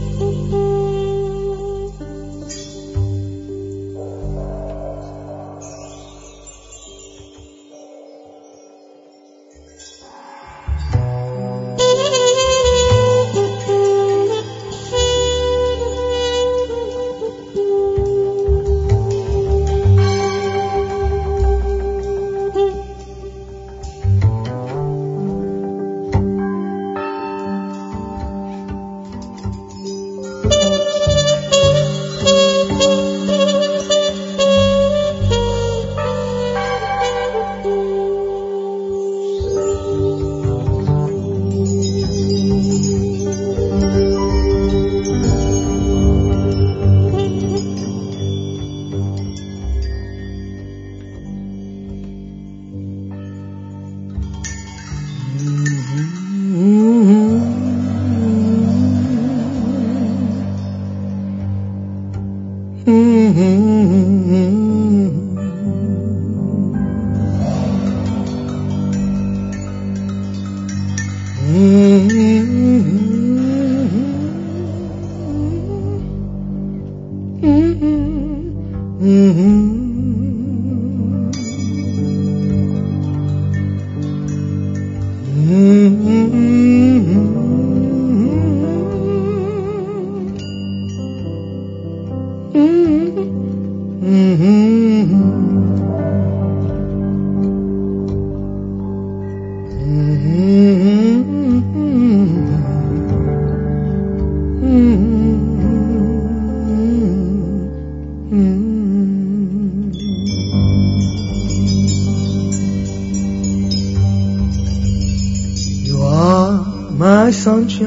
My sunshine,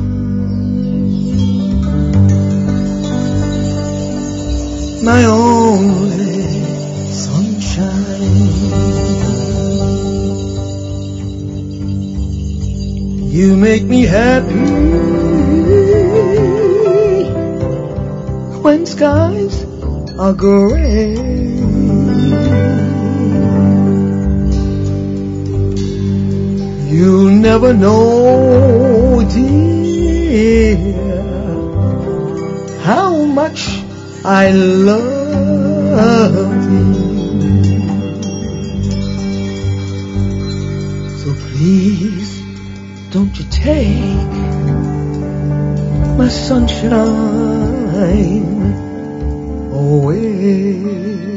my only sunshine. You make me happy when skies are gray. You'll never know, dear, how much I love you. So please, don't you take my sunshine away.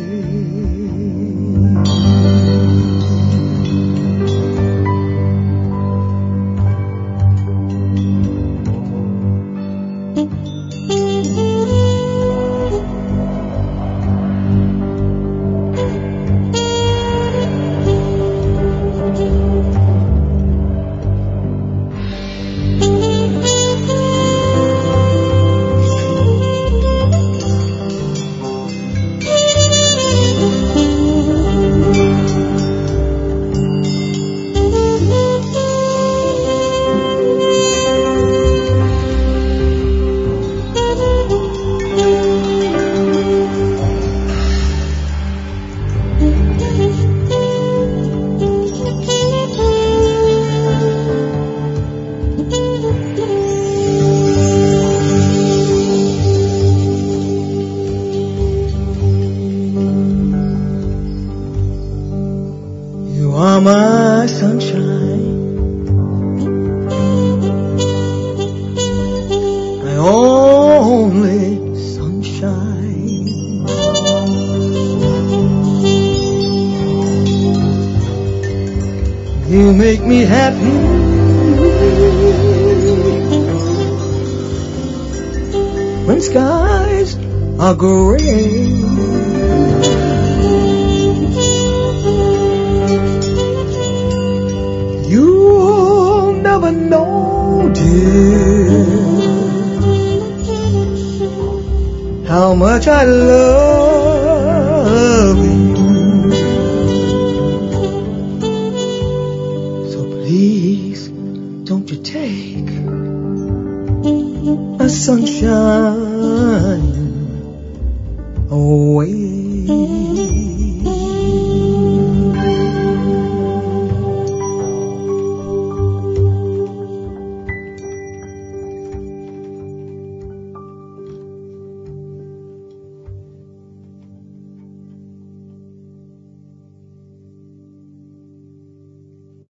You are my sunshine, my only sunshine. You make me happy when skies are gray. You'll never know, dear, how much I love you. So please, don't you take my sunshine away.